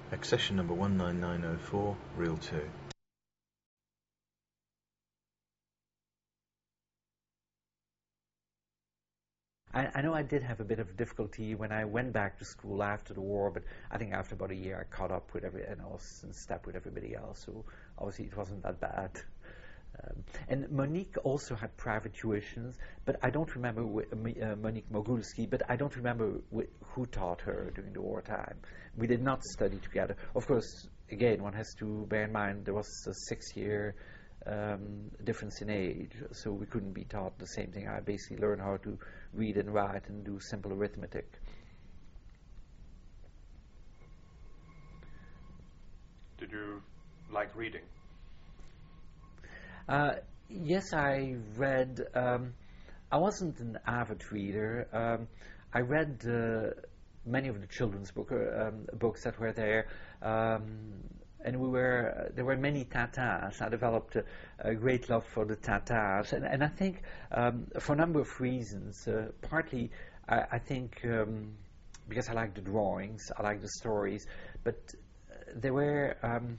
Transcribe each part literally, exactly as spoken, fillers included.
Accession number one nine nine oh four, reel two. I, I know I did have a bit of difficulty when I went back to school after the war, but I think after about a year I caught up with every, and I was in step with everybody else, so obviously it wasn't that bad. Um, and Monique also had private tuitions, but I don't remember wh- uh, Monique Mogulski, but I don't remember wh- who taught her during the wartime. We did not study together. Of course, again, one has to bear in mind there was a six-year um, difference in age, so we couldn't be taught the same thing. I basically learned how to read and write and do simple arithmetic. Did you like reading? Uh, yes, I read. Um, I wasn't an avid reader. Um, I read uh, many of the children's book, uh, um, books that were there, um, and we were. Uh, there were many Tintins. I developed a, a great love for the Tintins, and, and I think um, for a number of reasons. Uh, partly, I, I think um, because I like the drawings, I like the stories, but uh, there were. Um,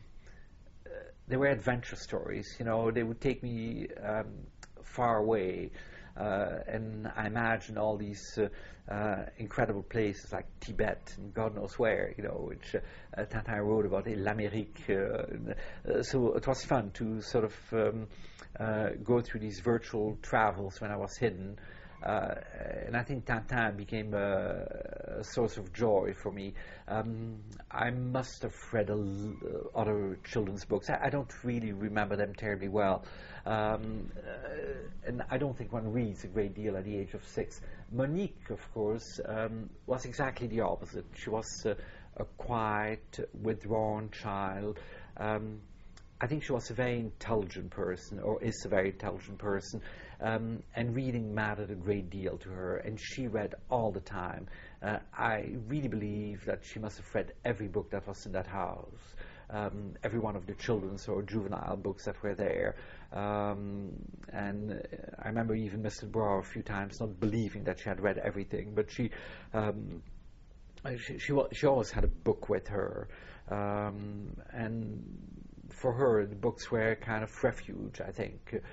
They were adventure stories, you know. They would take me um, far away, uh, and I imagine all these uh, uh, incredible places like Tibet and God knows where, you know, which uh, Tintin wrote about in l'Amérique. Uh, uh, so it was fun to sort of um, uh, go through these virtual travels when I was hidden. Uh, and I think Tintin became a, a source of joy for me. Um, I must have read a l- uh, other children's books. I, I don't really remember them terribly well. Um, uh, and I don't think one reads a great deal at the age of six. Monique, of course, um, was exactly the opposite. She was uh, a quiet, withdrawn child. Um, I think she was a very intelligent person, or is a very intelligent person, um, and reading mattered a great deal to her, and she read all the time. Uh, I really believe that she must have read every book that was in that house, um, every one of the children's or juvenile books that were there. Um, and uh, I remember even Mister Brower a few times not believing that she had read everything, but she um, she, she, wa- she always had a book with her, um, and for her, the books were a kind of refuge, I think.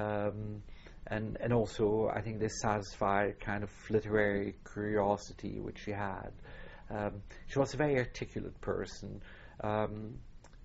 Um, and, and also, I think they satisfied kind of literary curiosity which she had. Um, she was a very articulate person. Um,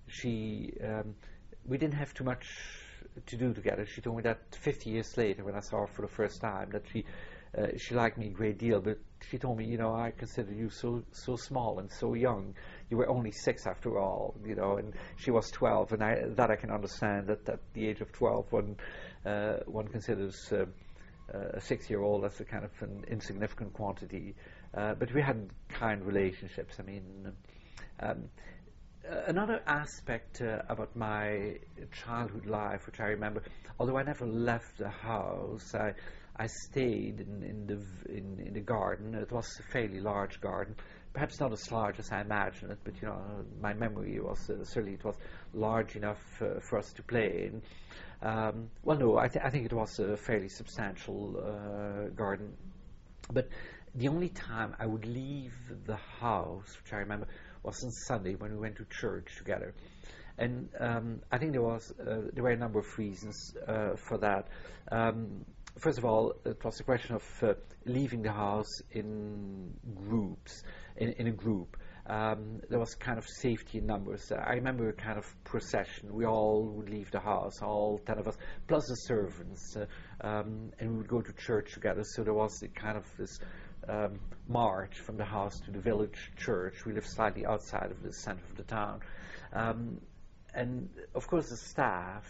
she, um, we didn't have too much to do together. She told me that fifty years later, when I saw her for the first time, that she uh, she liked me a great deal, but she told me, you know, I consider you so so small and so young. You were only six after all, you know, and she was twelve, and I, that I can understand, that at the age of twelve, one, uh, one considers uh, uh, a six-year-old as a kind of an insignificant quantity. Uh, but we had kind relationships. I mean, um, uh, another aspect uh, about my childhood life, which I remember, although I never left the house, I, I stayed in, in the v- in, in the garden. It was a fairly large garden, perhaps not as large as I imagined it, but you know, my memory was uh, certainly it was large enough uh, for us to play in. Um, well, no, I, th- I think it was a fairly substantial uh, garden, but the only time I would leave the house, which I remember, was on Sunday when we went to church together. And um, I think there was uh, there were a number of reasons uh, for that. Um, first of all, it was a question of uh, leaving the house in groups, in, in a group. Um, there was kind of safety in numbers. I remember a kind of procession. We all would leave the house, all ten of us, plus the servants, uh, um, and we would go to church together. So there was a kind of this um, march from the house to the village church. We lived slightly outside of the center of the town. Um, and of course the staff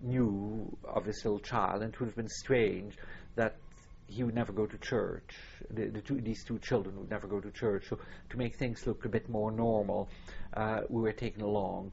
knew of this little child, and it would have been strange that he would never go to church. The, the two, these two children would never go to church. So to make things look a bit more normal, uh, we were taken along.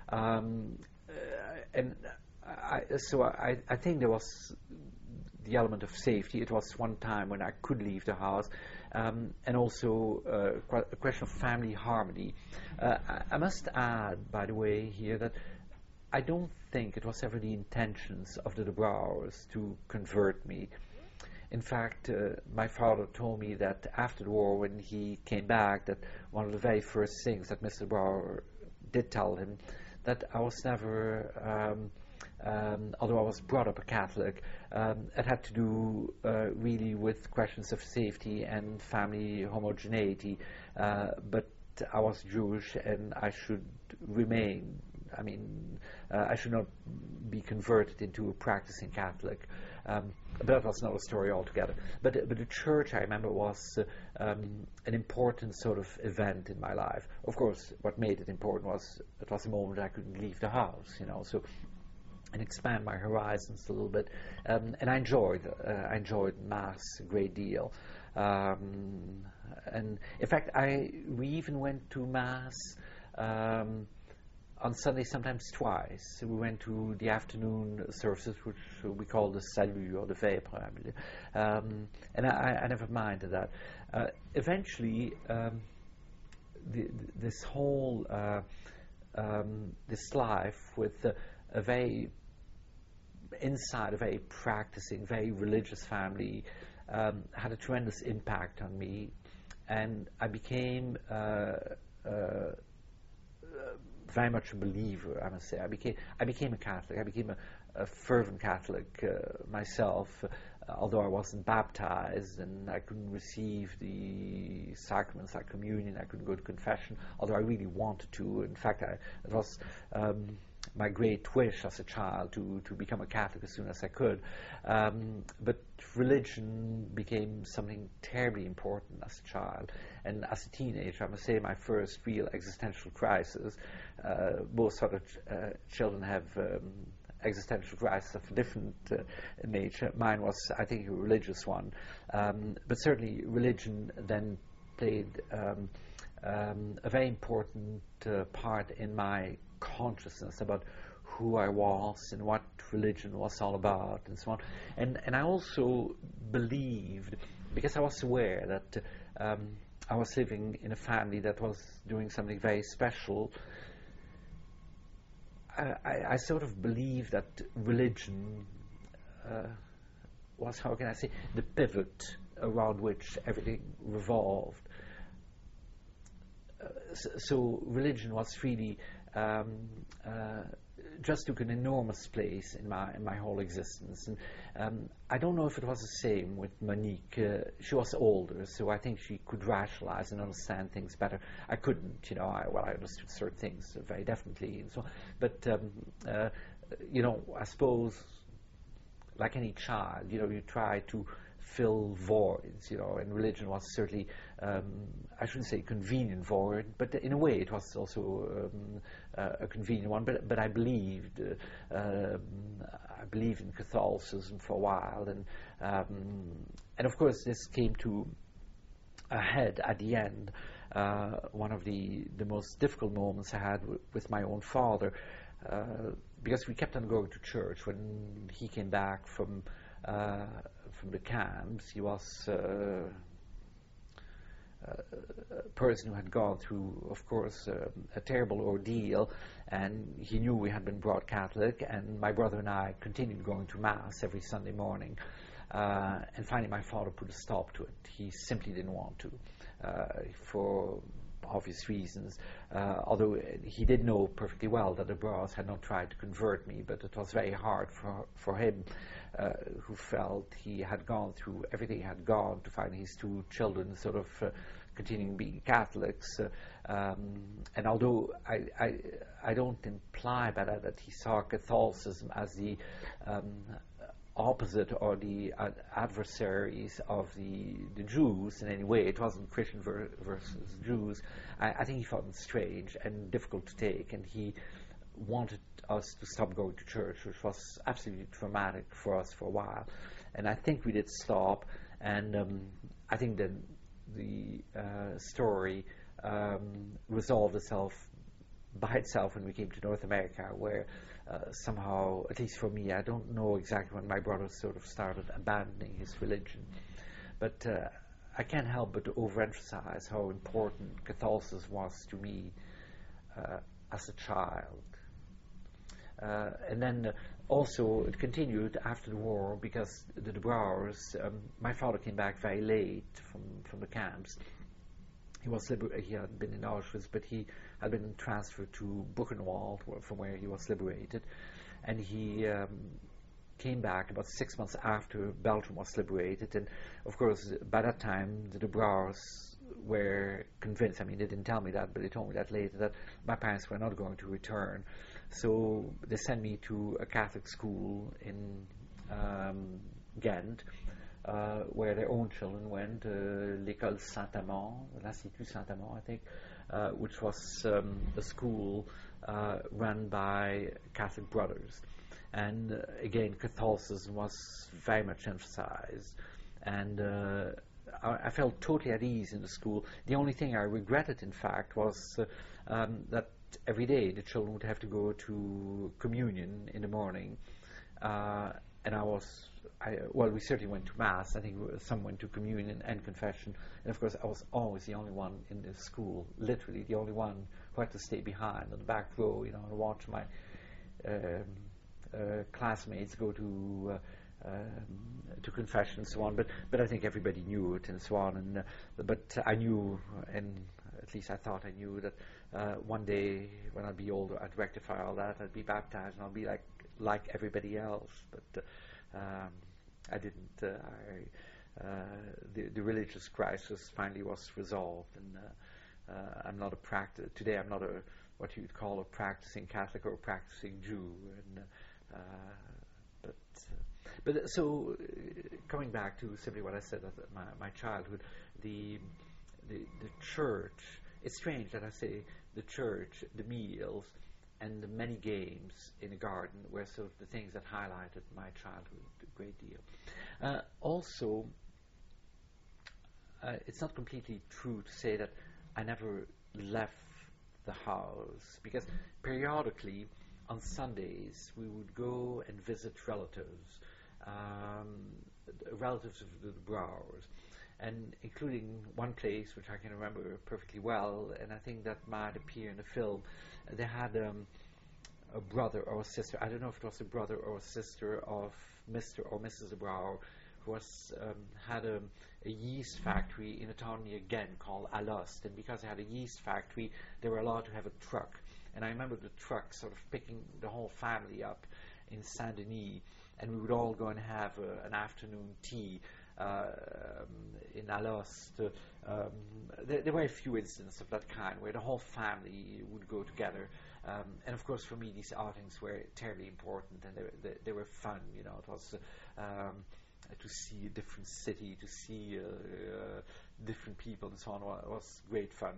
Um, uh, and I, so I, I think there was the element of safety. It was one time when I could leave the house, um, and also uh, qu- a question of family harmony. Uh, I, I must add, by the way, here that I don't think it was ever the intentions of the De Brouwers to convert me. In fact, uh, my father told me that after the war, when he came back, that one of the very first things that Mister Brouwer did tell him that I was never, um, um, although I was brought up a Catholic, um, it had to do uh, really with questions of safety and family homogeneity, uh, but I was Jewish and I should remain, I mean, uh, I should not be converted into a practicing Catholic. Um, but that was another story altogether. But, uh, but the church, I remember, was uh, um, an important sort of event in my life. Of course, what made it important was it was a moment I couldn't leave the house, you know, so and expand my horizons a little bit. Um, and I enjoyed, uh, I enjoyed Mass a great deal. Um, and in fact, I we even went to Mass um, on Sunday, sometimes twice. We went to the afternoon services, which we call the Salut or the Vêpres, um, and I, I never minded that. Uh, eventually, um, the, this whole uh, um, this life with uh, a very inside a very practicing, very religious family um, had a tremendous impact on me, and I became uh, uh, very much a believer, I must say. I became I became a Catholic. I became a, a fervent Catholic uh, myself, uh, although I wasn't baptized and I couldn't receive the sacraments like communion. I couldn't go to confession, although I really wanted to. In fact, I, it was um, my great wish as a child to, to become a Catholic as soon as I could. Um, but religion became something terribly important as a child. And as a teenager, I must say, my first real existential crisis, uh, most other ch uh, children have um, existential crisis of a different uh, nature. Mine was, I think, a religious one. Um, but certainly religion then played um, um, a very important uh, part in my consciousness about who I was and what religion was all about and so on. And, and I also believed, because I was aware that um, I was living in a family that was doing something very special, I, I, I sort of believed that religion uh, was, how can I say, the pivot around which everything revolved. Uh, so, so religion was really um, uh, just took an enormous place in my in my whole existence. And um, I don't know if it was the same with Monique. Uh, she was older, so I think she could rationalize and understand things better. I couldn't, you know. I, well, I understood certain things very definitely, and so on. But um, uh, you know, I suppose, like any child, you know, you try to fill voids, you know, and religion was certainly, um, I shouldn't say convenient void, but in a way it was also um, uh, a convenient one. But but I believed, uh, um, I believed in Catholicism for a while, and um, and of course this came to a head at the end. Uh, one of the the most difficult moments I had w with my own father, uh, because we kept on going to church. When he came back from uh, from the camps, he was uh, a person who had gone through, of course, uh, a terrible ordeal, and he knew we had been brought Catholic, and my brother and I continued going to Mass every Sunday morning. Uh, and finally my father put a stop to it. He simply didn't want to, uh, for obvious reasons, uh, although he did know perfectly well that the Broughers had not tried to convert me, but it was very hard for, for him, uh, who felt he had gone through everything he had gone to find his two children sort of uh, continuing being Catholics. Uh, um, and although I, I, I don't imply by that that he saw Catholicism as the um, opposite or the uh, adversaries of the, the Jews in any way. It wasn't Christian ver versus Jews. I, I think he found it strange and difficult to take, and he wanted us to stop going to church, which was absolutely traumatic for us for a while. And I think we did stop, and um, I think that the uh, story um, resolved itself by itself when we came to North America, where uh, somehow, at least for me, I don't know exactly when my brother sort of started abandoning his religion, but uh, I can't help but to overemphasize how important Catholicism was to me uh, as a child. Uh, and then uh, also it continued after the war, because the, the Broughers, um, my father came back very late from, from the camps, he was liber- he had been in Auschwitz, but he had been transferred to Buchenwald, where, from where he was liberated, and he um, came back about six months after Belgium was liberated. And of course, by that time, the De Brouwers were convinced. I mean, they didn't tell me that, but they told me that later, that my parents were not going to return. So they sent me to a Catholic school in um, Ghent, uh, where their own children went, uh, l'École Saint-Amand, l'Institut Saint-Amand, I think, uh, which was um, a school uh, run by Catholic brothers. And uh, again, Catholicism was very much emphasized. And uh, I, I felt totally at ease in the school. The only thing I regretted, in fact, was uh, um, that every day the children would have to go to communion in the morning. Uh, and I was, I, well, we certainly went to Mass. I think some went to communion and confession. And of course, I was always the only one in the school, literally the only one who had to stay behind on the back row, you know, and watch my um, uh, classmates go to uh, um, to confession and so on. But but I think everybody knew it and so on. And uh, but I knew, and at least I thought I knew, that uh, one day when I'd be older, I'd rectify all that. I'd be baptized, and I'll be like like everybody else. But uh, um, I didn't. Uh, I, uh, the, the religious crisis finally was resolved, and uh, uh, I'm not a practice today. I'm not a what you would call a practicing Catholic or a practicing Jew. And uh, but uh, but so uh, coming back to simply what I said of my my childhood, the the the church. It's strange that I say the church, the meals, and the many games in a garden were sort of the things that highlighted my childhood a great deal. Uh, also, uh, it's not completely true to say that I never left the house, because periodically on Sundays we would go and visit relatives, um, relatives of the Brouwers. And including one place which I can remember perfectly well, and I think that might appear in the film. They had um, a brother or a sister. I don't know if it was a brother or a sister of Mister or Missus de Brouwer, who was um, had a, a yeast factory in a town near Ghent called Alost. And because they had a yeast factory, they were allowed to have a truck. And I remember the truck sort of picking the whole family up in Saint-Denis, and we would all go and have a, an afternoon tea. Uh, um, in Alost, uh, um, there, there were a few instances of that kind where the whole family would go together. Um, and of course, for me, these outings were terribly important, and they, they, they were fun. You know, it was uh, um, to see a different city, to see uh, uh, different people, and so on. It was great fun.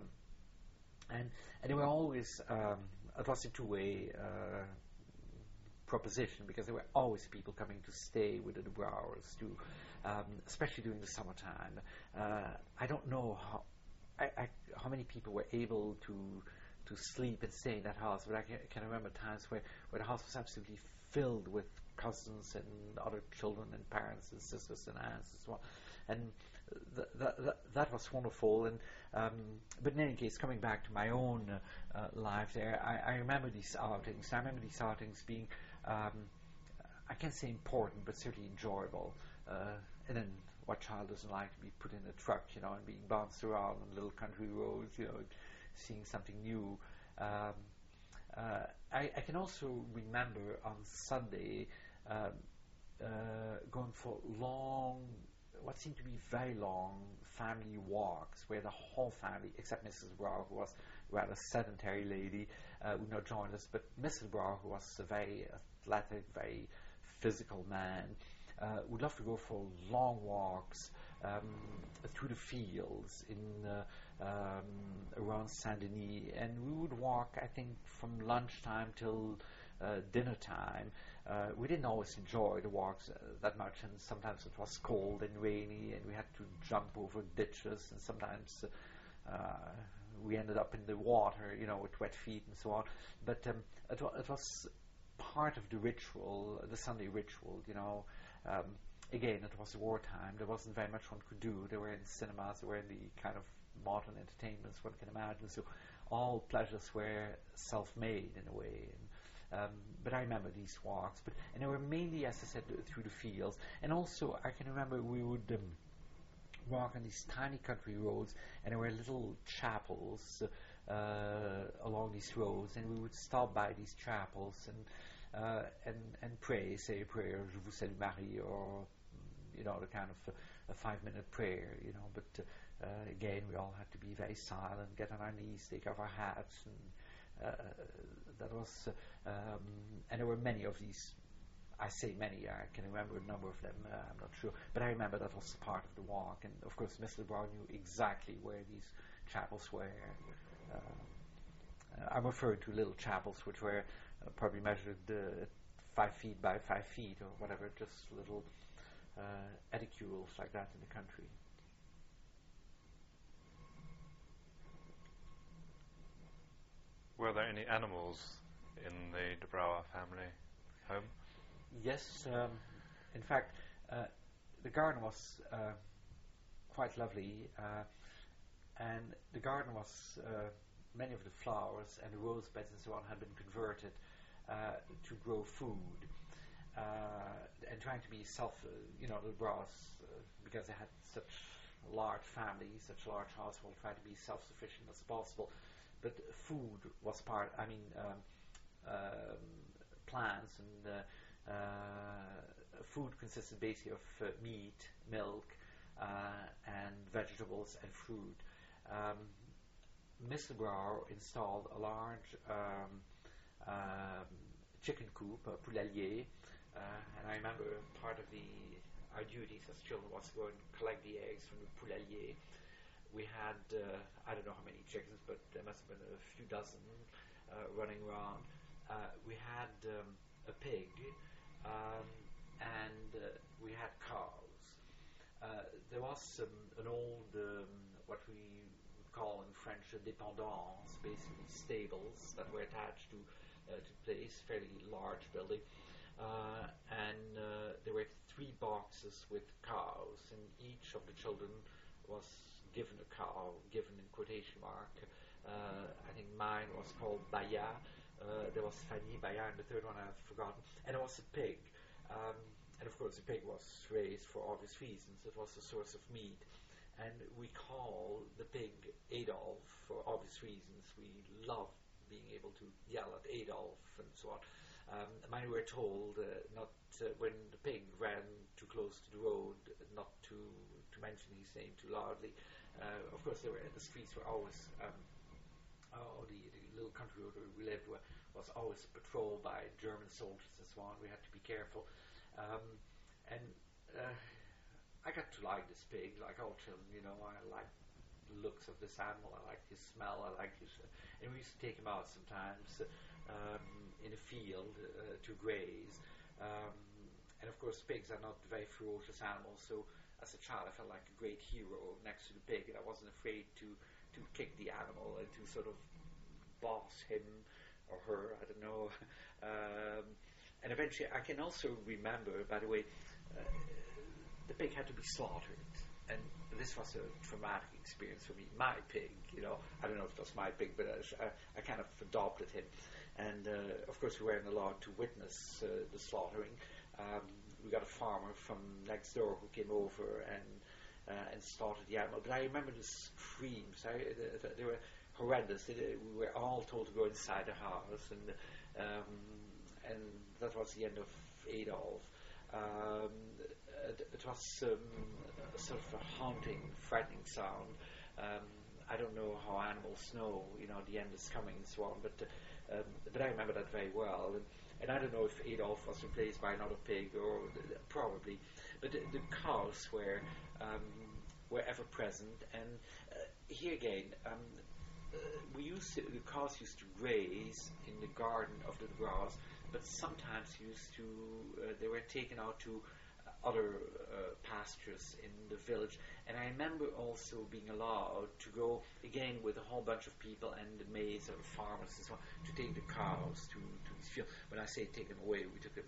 And and they were always um, it was a two-way uh, proposition, because there were always people coming to stay with the De Brouwers too. Um, especially during the summertime. Uh, I don't know how I, I, how many people were able to to sleep and stay in that house, but I can, can remember times where, where the house was absolutely filled with cousins and other children and parents and sisters and aunts and so on. And th- th- th- that was wonderful. And um, but in any case, coming back to my own uh, uh, life there, I, I remember these outings. I remember these outings being, um, I can't say important, but certainly enjoyable. Uh, and then what child doesn't like to be put in a truck, you know, and being bounced around on little country roads, you know, seeing something new. Um, uh, I, I can also remember on Sunday um, uh, going for long, what seemed to be very long family walks, where the whole family, except Missus Brouwer, who was a rather sedentary lady, uh, would not join us, but Missus Brouwer, who was a very athletic, very physical man, Uh, would love to go for long walks um, through the fields in uh, um, around Saint-Denis, and we would walk, I think, from lunchtime till uh, dinner time. Uh, we didn't always enjoy the walks uh, that much, and sometimes it was cold and rainy, and we had to jump over ditches, and sometimes uh, uh, we ended up in the water, you know, with wet feet and so on. But um, it, wa- it was part of the ritual, the Sunday ritual, you know. Um, again, it was wartime. There wasn't very much one could do. They were in cinemas. They were in the kind of modern entertainments one can imagine. So all pleasures were self-made in a way. And, um, but I remember these walks. But and they were mainly, as I said, through the fields. And also, I can remember we would um, walk on these tiny country roads, and there were little chapels uh, along these roads, and we would stop by these chapels and uh, and and pray, say a prayer, Je vous salue Marie, or you know, the kind of uh, a five-minute prayer, you know. But uh, again, we all had to be very silent, get on our knees, take off our hats, and uh, that was. Uh, um, and there were many of these. I say many. I can remember a number of them. Uh, I'm not sure, but I remember that was part of the walk. And of course, Mister Brown knew exactly where these chapels were. Uh, I'm referring to little chapels which were uh, probably measured uh, five feet by five feet or whatever, just little uh, edicules like that in the country. Were there any animals in the De Brouwer family home? Yes, um, in fact, uh, the garden was uh, quite lovely, uh, and the garden was, uh, many of the flowers and the rose beds and so on had been converted uh, to grow food, uh, and trying to be self, uh, you know, the Brouwers, uh, because they had such large families, such large household, trying to be self-sufficient as possible, but food was part, I mean, um, um, plants and uh, Uh, food consisted basically of uh, meat, milk, uh, and vegetables and fruit. Um, Mister Brouwer installed a large um, um, chicken coop, a poulailler, uh, and I remember part of the our duties as children was to go and collect the eggs from the poulailler. We had, uh, I don't know how many chickens, but there must have been a few dozen uh, running around. Uh, we had um, a pig, um, and uh, we had cows. Uh, there was um, an old, um, what we would call in French, a dépendance, basically stables that were attached to uh, to the place, fairly large building. Uh, and uh, there were three boxes with cows, and each of the children was given a cow, given in quotation mark. Uh, I think mine was called Baya. Uh, there was Fanny, Baya, and the third one I've forgotten. And there was a pig. Um, and of course the pig was raised for obvious reasons. It was a source of meat. And we call the pig Adolf for obvious reasons. We love being able to yell at Adolf and so on. Um, mine were told uh, not uh, when the pig ran too close to the road, not to to mention his name too loudly. Uh, of course, there were the streets were always um, oh the, the little country road where we lived were, was always patrolled by German soldiers and so on. We had to be careful, um, and uh, I got to like this pig, like all children. You know, I liked the looks of this animal. I liked his smell. I liked his, uh, and we used to take him out sometimes. Uh, Um, in a field uh, to graze, um, and of course pigs are not very ferocious animals, so as a child I felt like a great hero next to the pig, and I wasn't afraid to, to kick the animal and to sort of boss him or her, I don't know. um, and eventually I can also remember, by the way, uh, the pig had to be slaughtered, and this was a traumatic experience for me. My pig, you know, I don't know if it was my pig, but I, I kind of adopted him. And uh, of course we weren't allowed to witness uh, the slaughtering. Um, we got a farmer from next door who came over and uh, and slaughtered the animal. But I remember the screams. I, uh, they were horrendous. They, we were all told to go inside the house, and um, and that was the end of Adolf. Um, it, it was um, a sort of a haunting, frightening sound. Um, I don't know how animals know, you know, the end is coming and so on, but uh, um, but I remember that very well. And, and I don't know if Adolf was replaced by another pig, or uh, probably, but the, the cows were um, were ever present. And uh, here again, um, uh, we used to, the cows used to graze in the garden of the Brouwers, but sometimes used to uh, they were taken out to other uh, pastures in the village. And I remember also being allowed to go again with a whole bunch of people and the maids or farmers and so on to take the cows to, to this field. When I say take them away, we took them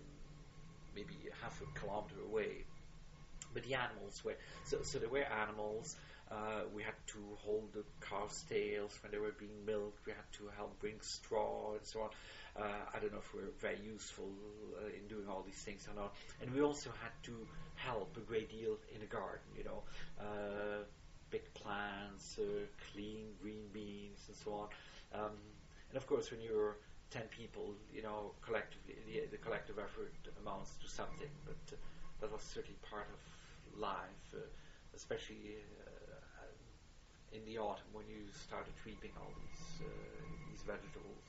maybe half a kilometer away. But the animals were, so, so there were animals, Uh, we had to hold the cow's tails when they were being milked. We had to help bring straw and so on. Uh, I don't know if we're very useful uh, in doing all these things or not. And we also had to help a great deal in the garden, you know, uh, pick plants, uh, clean green beans and so on. Um, and of course, when you're ten people, you know, collectively, the, the collective effort amounts to something. But uh, that was certainly part of life, uh, especially uh, in the autumn when you started reaping all these uh, these vegetables.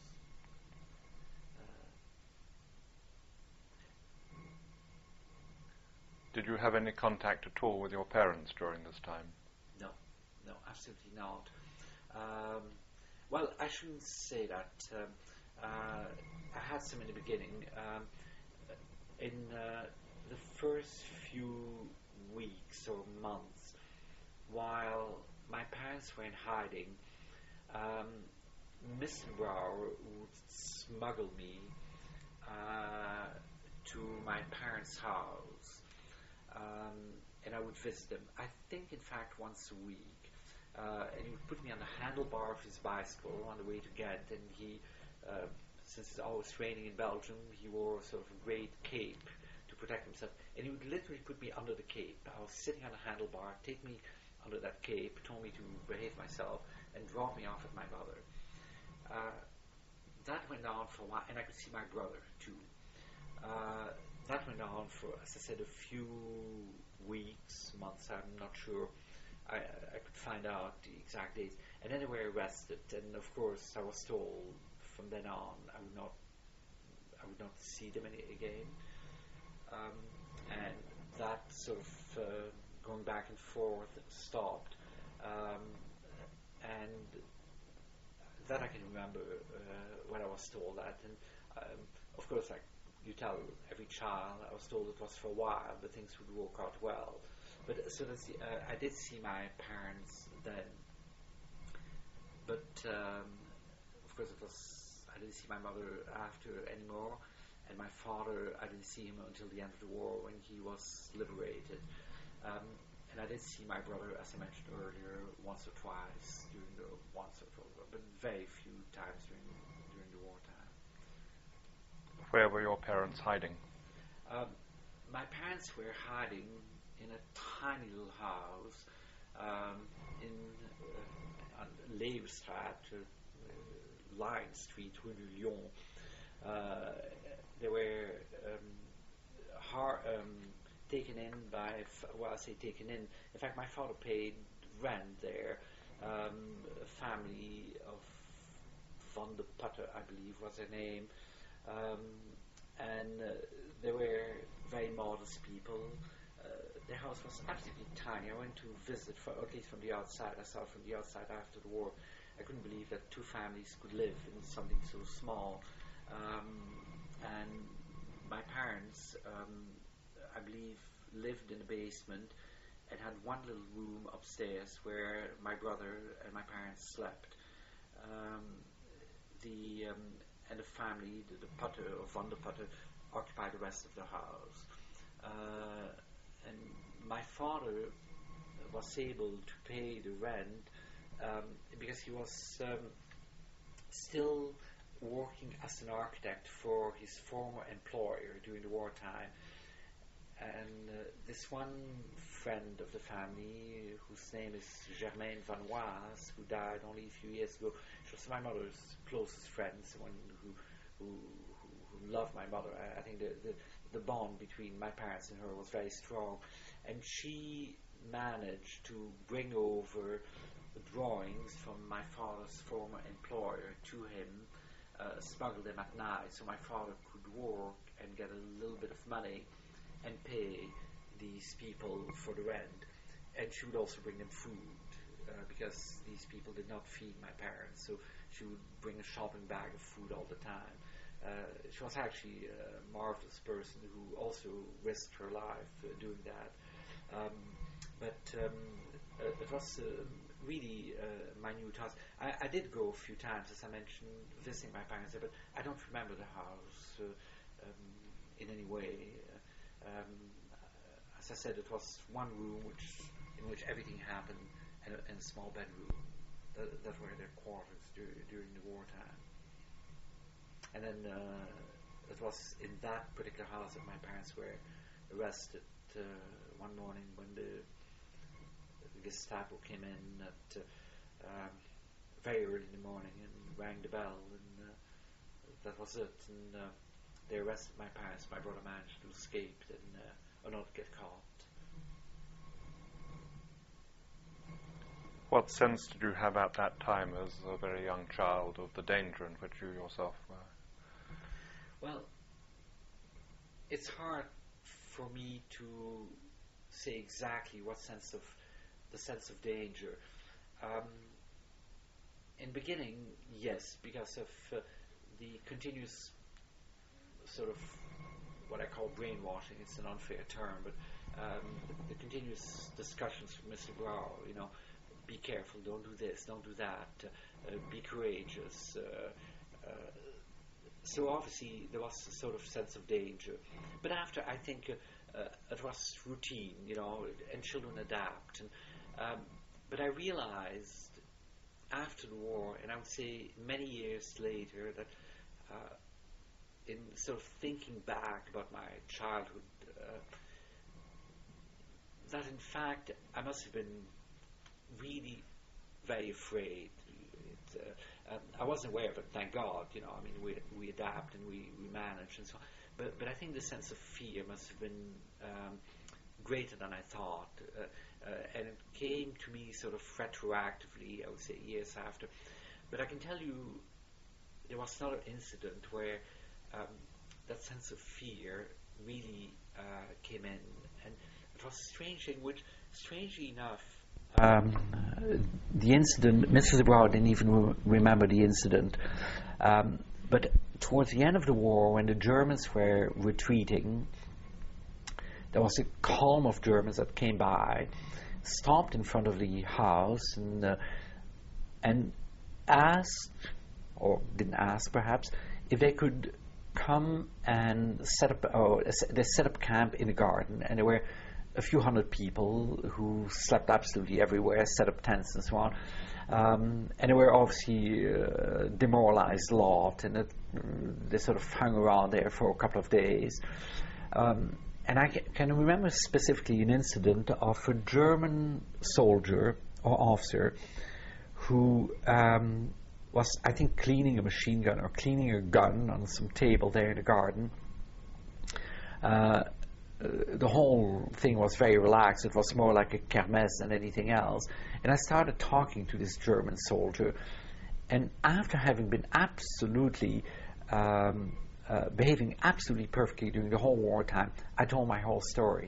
Did you have any contact at all with your parents during this time? No, no, absolutely not. Um, well, I shouldn't say that. Um, uh, I had some in the beginning. Um, in uh, the first few weeks or months, while my parents were in hiding, um, Mister Brower would smuggle me uh, to my parents' house. Um, and I would visit them, I think, in fact, once a week. Uh, and he would put me on the handlebar of his bicycle on the way to Ghent, and he, uh, since it's always raining in Belgium, he wore sort of a great cape to protect himself. And he would literally put me under the cape. I was sitting on the handlebar, take me under that cape, told me to behave myself, and drop me off at my mother. Uh, that went on for a while, and I could see my brother, too. Uh, that went on for, as I said, a few weeks, months, I'm not sure. I, I could find out the exact dates. And then they were arrested, and of course I was told from then on I would not I would not see them any, again. Um, and that sort of uh, going back and forth stopped. Um, and that I can remember uh, when I was told that. And um, of course, like you tell every child, I was told it was for a while, but things would work out well. But so that's the, uh, I did see my parents then, but um, of course it was, I didn't see my mother after anymore, and my father, I didn't see him until the end of the war when he was liberated. Um, and I did see my brother, as I mentioned earlier, once or twice during the once or twice, but very few times during during the wartime. Where were your parents hiding? Um, my parents were hiding in a tiny little house um, in uh, on Leeuwstraat, uh, Lion Street, Rue de Lyon. Uh, they were um, har- um, taken in by, f- well, I say taken in. In fact, my father paid rent there. Um, a family of Van de Putte, I believe, was their name. Um, and uh, they were very modest people. Uh, their house was absolutely tiny. I went to visit, for, at least from the outside. I saw it from the outside after the war. I couldn't believe that two families could live in something so small. Um, and my parents, um, I believe, lived in the basement and had one little room upstairs where my brother and my parents slept. Um, the um, and the family, the, the Putte or Van de Putte, occupied the rest of the house. Uh, and my father was able to pay the rent um, because he was um, still working as an architect for his former employer during the wartime. And uh, this one friend of the family, whose name is Germaine Vanoise, who died only a few years ago, she was my mother's closest friend, someone who who, who, who loved my mother. I, I think the, the the bond between my parents and her was very strong, and she managed to bring over the drawings from my father's former employer to him, uh, smuggle them at night, so my father could work and get a little bit of money and pay these people for the rent. And she would also bring them food, uh, because these people did not feed my parents, so she would bring a shopping bag of food all the time. Uh, she was actually a marvelous person who also risked her life uh, doing that. Um, but um, uh, it was uh, really uh, minute house. I, I did go a few times, as I mentioned, visiting my parents there, but I don't remember the house uh, um, in any way. Um, as I said, it was one room which, in which everything happened in a, in a small bedroom. That, that were their quarters dur- during the wartime. And then uh, it was in that particular house that my parents were arrested uh, one morning when the, the Gestapo came in at uh, um, very early in the morning and rang the bell, and uh, that was it. And uh, they arrested my parents. My brother managed to escape and uh, or not get caught. What sense did you have at that time as a very young child of the danger in which you yourself were? Well, it's hard for me to say exactly what sense of the sense of danger. Um, in beginning, yes, because of uh, the continuous sort of what I call brainwashing. It's an unfair term, but um, the, the continuous discussions with Mister Brower, you know, be careful, don't do this, don't do that, uh, uh, be courageous. Uh, uh, so obviously there was a sort of sense of danger. But after, I think uh, uh, it was routine, you know, and children adapt. And, um, but I realized after the war, and I would say many years later, that uh, in sort of thinking back about my childhood, uh, that in fact I must have been really very afraid. It, uh, um, I wasn't aware of it, thank God. You know, I mean, we we adapt and we, we manage and so on. But but I think the sense of fear must have been um, greater than I thought, uh, uh, and it came to me sort of retroactively. I would say years after. But I can tell you, there was another incident where um, that sense of fear really uh, came in, and it was strange in which, strangely enough. Um, the incident, Missus Brower didn't even re- remember the incident. Um, but towards the end of the war, when the Germans were retreating, there was a column of Germans that came by, stopped in front of the house, and uh, and asked, or didn't ask perhaps, if they could come and set up. Oh, they set up camp in the garden, and there were a few hundred people who slept absolutely everywhere, set up tents and so on. Um, and they were obviously a demoralized lot, and it, uh, they sort of hung around there for a couple of days. Um, and I ca- can remember specifically an incident of a German soldier or officer who um, was, I think, cleaning a machine gun or cleaning a gun on some table there in the garden. Uh, Uh, the whole thing was very relaxed. It was more like a kermesse than anything else. And I started talking to this German soldier. And after having been absolutely, um, uh, behaving absolutely perfectly during the whole wartime, I told my whole story.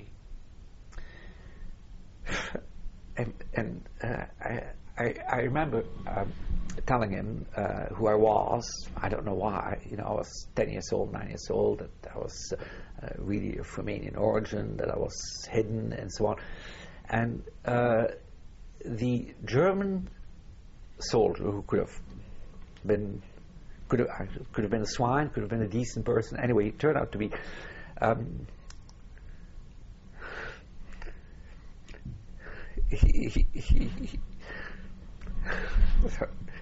and and uh, I, I, I remember um, telling him uh, who I was. I don't know why. You know, I was ten years old, nine years old, that I was uh, uh, really of Romanian origin, that I was hidden, and so on. And uh, the German soldier, who could have been could have could have been a swine, could have been a decent person. Anyway, he turned out to be. Um, he, he, he, he,